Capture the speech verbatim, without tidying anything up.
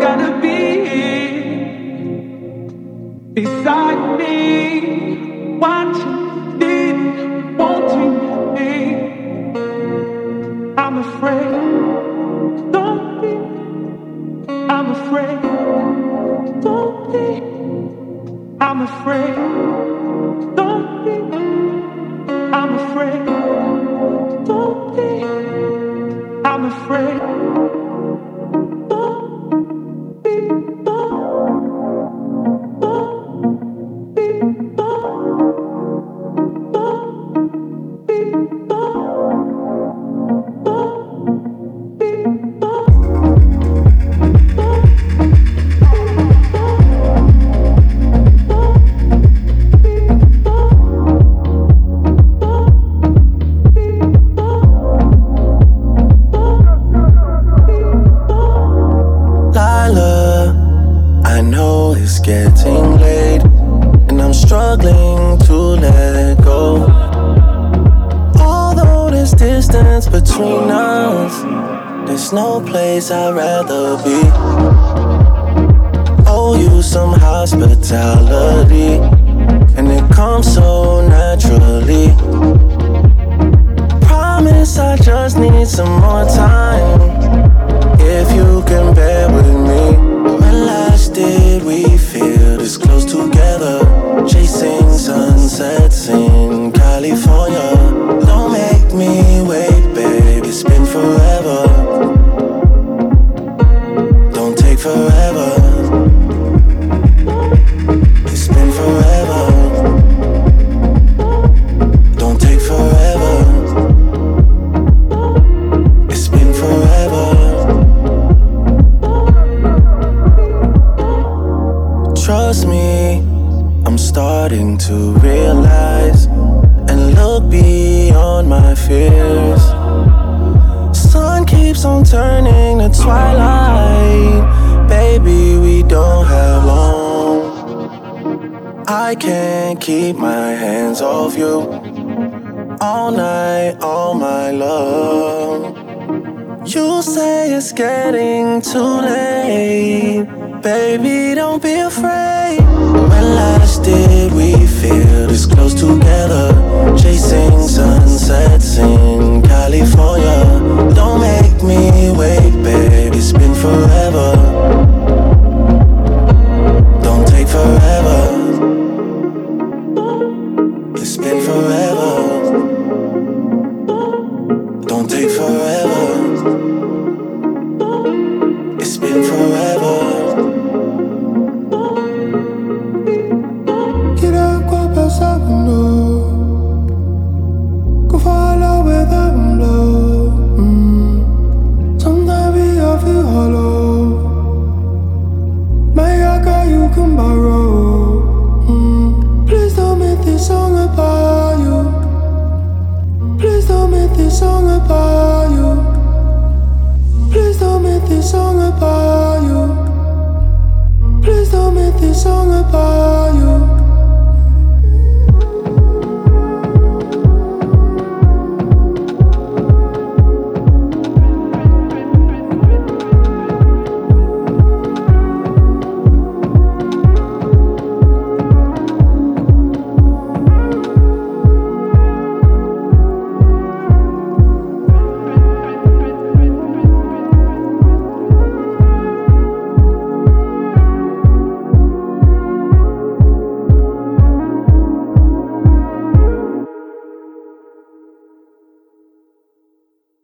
gotta be beside me, watching, needing, wanting me. I'm afraid, don't be. I'm afraid, don't be. I'm afraid, don't be. I'm afraid, don't be. I'm afraid, don't be. Don't, don't be. Don't, don't be. Don't, don't be. Don't. Getting late, and I'm struggling to let go. Although there's distance between us, there's no place I'd rather be. Owe you some hospitality, and it comes so naturally. Promise I just need some more time. If you can bear with me. When last did we feel this close together? Chasing sunsets in California. Don't make me wait, babe, it's been forever. Don't take forever. It's been forever. Don't take forever. It's been forever. Trust me, I'm starting to realize and look beyond my fears. Sun keeps on turning to twilight. Baby, we don't have long. I can't keep my hands off you. All night, all my love. You say it's getting too late. Baby, don't be afraid. When last did we feel this close together? Chasing sunsets in California.